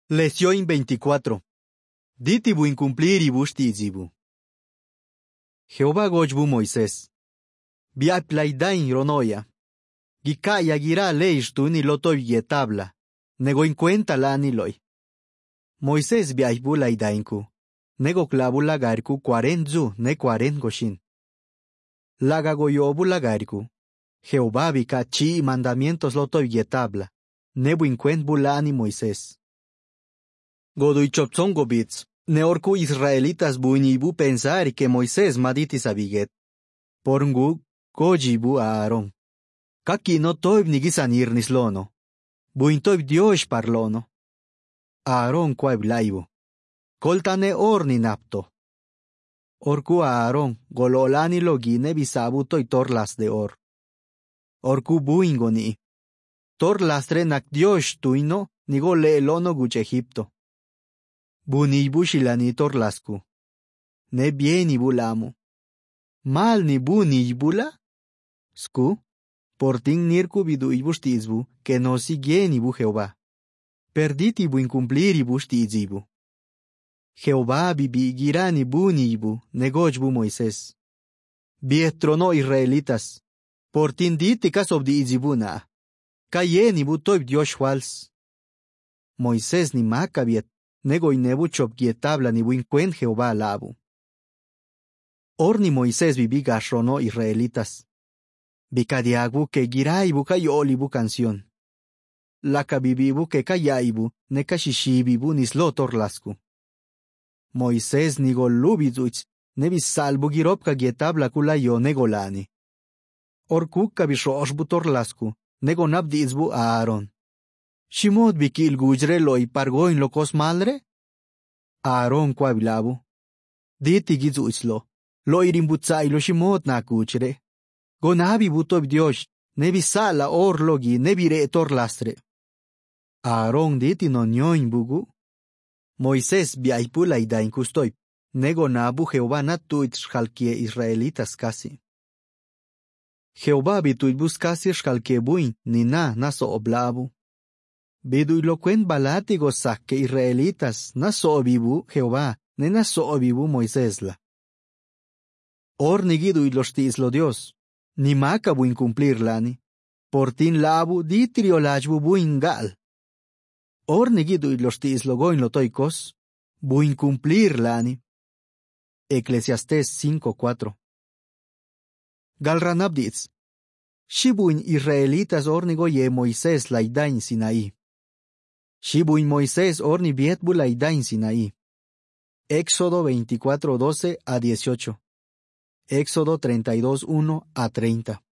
Lección 24. Ditibu incumpliribu shtizibu. Jehová gojbu Moisés. Biaplaidain ronoya. Gikaya gira leishtu ni lotoy yetabla. Nego encuenta la aniloy. Moisés biaibu laidainku. Nego clavu lagarku 40 ne 40 goshin. Lagagoyobu lagarku. Jehová bika chi mandamientos lotoy yetabla. Nebu encuent bulani Moisés. Goduy chopsongo bits, neorku israelitas buinibu pensar que Moisés maditis abiget. Porngu, gojibu a Aaron. Kaki no toib nigisanir nislono. Buintoib Dios parlono. Aaron quaib laibu. Coltane orni napto. Orku Aaron, gololani logine bisabuto y torlas de or. Orku buingoni. Torlastre nak Dios tuino, nigo leelono guch Egipto. Bunibu shilani torlasku. Ne bieni bulamu. Mal ni bunibula? Sku, portin nirku bidu ibustizbu, que no sigienibu Jehová. Perditibu incumpliribu shtizibu. Jehová bibigirani bunibu, negojbu Moisés. Biestrono israelitas. Portin ditikas obdiizibuna. Kayenibu toib Dios fals. Moisés ni macabiet. Nego y nebu chopquietabla ni buincuen Jehová labu. Orni Moisés vivi gasrono israelitas. Bicadiagu que giraibu cayolibu canción. Laka bibibu que cayaibu ne kashishibibu nislotorlasku. Moisés ni golubizuch ne bisalbu giropka gietabla kulayo negolani. Orkukka bishoshbu torlasku nego nabdizbu a Aaron. Shimod bikil gujre loy pargoin lokos malre? Aaron quabilabu. Diti gizuchlo. Lo irimbutzaylo shimod na kuchre. Gonabi butob Dios. Nebi sala orlogi nebire torlastre. Aaron diti no nyoin bugu. Moisés biaipula idain kustoy. Nego nabu Jehová natuit shkalkie israelitas casi. Jehová bituit buscasi shkalkie buin ni naso oblabu. Bidu iloquen balatigo saque israelitas, naso obibu Jehová, ne naso obibu Moisésla. Ornigidu ilostislo Dios, ni macabu incumplirlani, portin labu ditriolajbu buingal. Ornigidu ilostislo goin lotoikos, bu incumplirlani. Eclesiastés 5:4. Galranabditz. Shibuin israelitas ornigo ye Moisés laidain Sinaí. Shibuin Moisés orni bietbu laidain Sinaí. Éxodo 24:12 a 18. Éxodo 32:1 a 30.